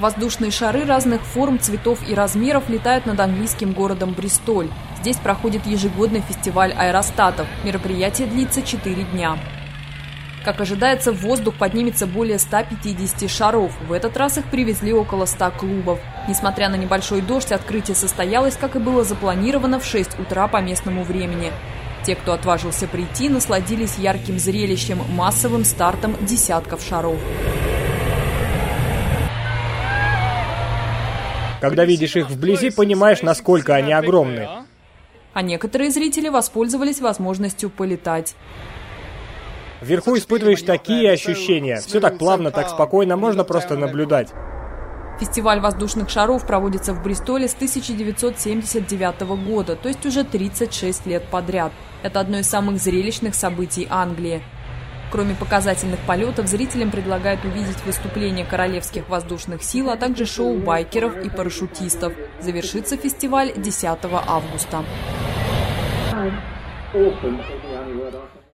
Воздушные шары разных форм, цветов и размеров летают над английским городом Бристоль. Здесь проходит ежегодный фестиваль аэростатов. Мероприятие длится 4 дня. Как ожидается, в воздух поднимется более 150 шаров. В этот раз их привезли около 100 клубов. Несмотря на небольшой дождь, открытие состоялось, как и было запланировано, в 6 утра по местному времени. Те, кто отважился прийти, насладились ярким зрелищем, массовым стартом десятков шаров. Когда видишь их вблизи, понимаешь, насколько они огромны. А некоторые зрители воспользовались возможностью полетать. Вверху испытываешь такие ощущения. Все так плавно, так спокойно, можно просто наблюдать. Фестиваль воздушных шаров проводится в Бристоле с 1979 года, то есть уже 36 лет подряд. Это одно из самых зрелищных событий Англии. Кроме показательных полетов, зрителям предлагают увидеть выступления королевских воздушных сил, а также шоу байкеров и парашютистов. Завершится фестиваль 10 августа.